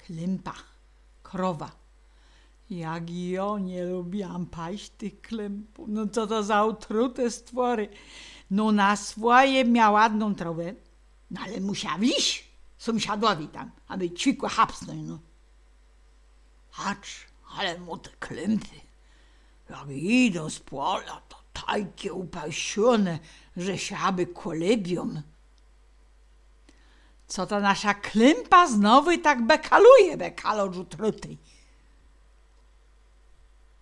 Klympa, krowa. Jak ja nie lubiłam paść tych klempów. No co to za utrute stwory. No na swoje miała ładną trawę, no ale musiała iść sąsiadowi tam, aby ćwikła hapsnąć, no. Patrz, ale mu te klempy, jak idą z pola, to takie upasione, że się aby kolebią. Co ta nasza klympa znowu tak bekaluje, bekalocz utruty.